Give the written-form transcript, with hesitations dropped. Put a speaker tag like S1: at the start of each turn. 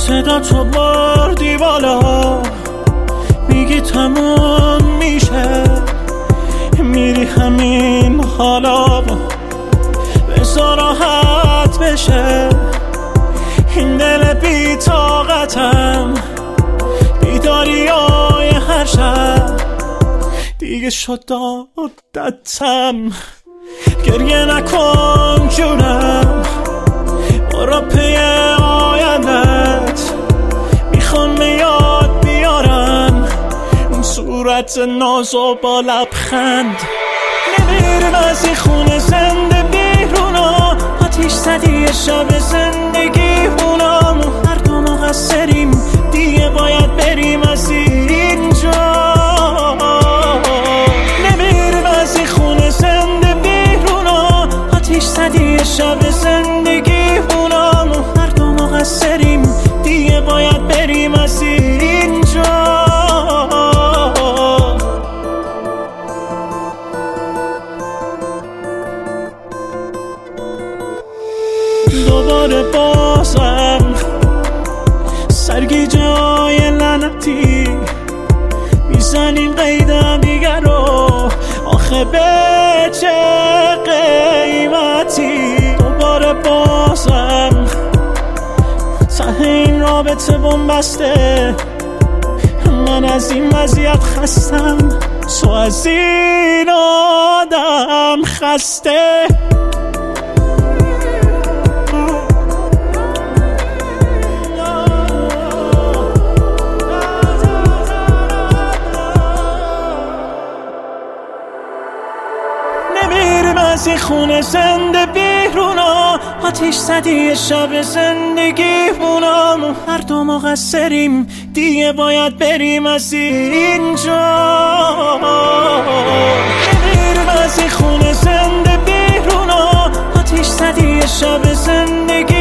S1: صدا تو بردی بالا، میگی تموم میشه، میری همین حالا، بذار راحت بشه این دل بی طاقتم، بیداریای هر شب دیگه شد عادتم. گریه نکن جونم، برو پی آیندت، میخوام یاد بیارم اون صورت نازو با لبخند. نمیرم از این خونه زنده بیرونا، آتیش زدی شب زندگی هونم، هر دو مقصریم دیگه باید بریم از اینجا. نمیرم از این خونه زنده بیرونا، آتیش زدی شب زندگی هونم، هر دو مقصریم دیگه باید بریم از اینجا. دوباره بازم سرگیجه های لعنتی میزنیم قیدم دیگر رو، آخه به چه قیمتی؟ دوباره بازم ته این رابطه بنبسته، من از این وضعیت خستم، تو از این آدم خسته. نمیریم از این خونه زنده بیرونا، آتیش زدی شب زندگی هونم، هر دو مقصریم دیگه باید بریم از اینجا. نمیریم از این خونه زنده بیرونا، آتیش زدی شب زندگی